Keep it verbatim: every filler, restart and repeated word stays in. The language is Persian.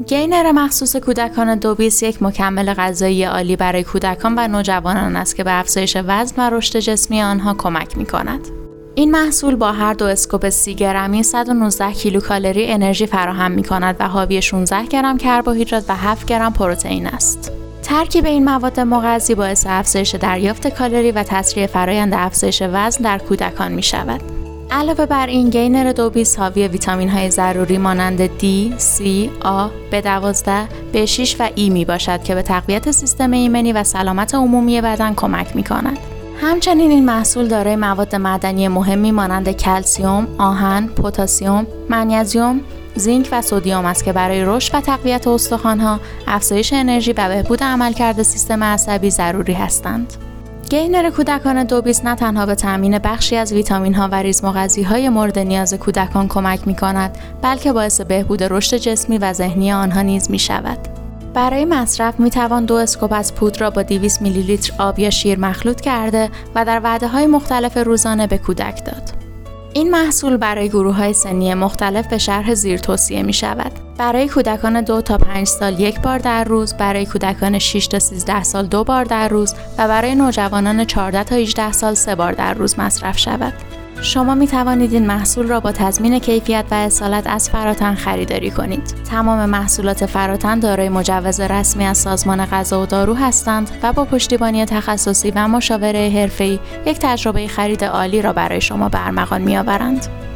گینر مخصوص کودکان دو بیست یک مکمل غذایی عالی برای کودکان و نوجوانان است که به افزایش وزن و رشد جسمی آنها کمک می‌کند. این محصول با هر دو اسکوپ سی گرمی صد و نوزده کیلوکالری انرژی فراهم می‌کند و حاوی شانزده گرم کربوهیدرات و هفت گرم پروتئین است. ترکیب این مواد مغذی باعث افزایش دریافت کالری و تسریع فرایند افزایش وزن در کودکان می‌شود. علاوه بر این، گینر دو بیست حاوی ویتامین‌های ضروری مانند دی، سی، آ، بی دوازده، بی شش و ای می باشد که به تقویت سیستم ایمنی و سلامت عمومی بدن کمک می‌کند. همچنین این محصول دارای مواد معدنی مهمی مانند کلسیم، آهن، پتاسیم، منیزیم، زینک و سدیم است که برای رشد و تقویت استخوان‌ها، افزایش انرژی و بهبود عملکرد سیستم عصبی ضروری هستند. گینر کودکان دو بیست نه تنها به تامین بخشی از ویتامین‌ها و ریزمغذی‌های مورد نیاز کودکان کمک می‌کند، بلکه باعث بهبود رشد جسمی و ذهنی آنها نیز می‌شود. برای مصرف می‌توان دو اسکوپ از پودر را با دویست میلی لیتر آب یا شیر مخلوط کرده و در وعده‌های مختلف روزانه به کودک داد. این محصول برای گروه‌های سنی مختلف به شرح زیر توصیه می‌شود. برای کودکان دو تا پنج سال یک بار در روز، برای کودکان شش تا سیزده سال دو بار در روز و برای نوجوانان چهارده تا هجده سال سه بار در روز مصرف شود. شما می توانید این محصول را با تضمین کیفیت و اصالت از فراتن خریداری کنید. تمام محصولات فراتن دارای مجوز رسمی از سازمان غذا و دارو هستند و با پشتیبانی تخصصی و مشاوره حرفه‌ای یک تجربه خرید عالی را برای شما به ارمغان می‌آورند.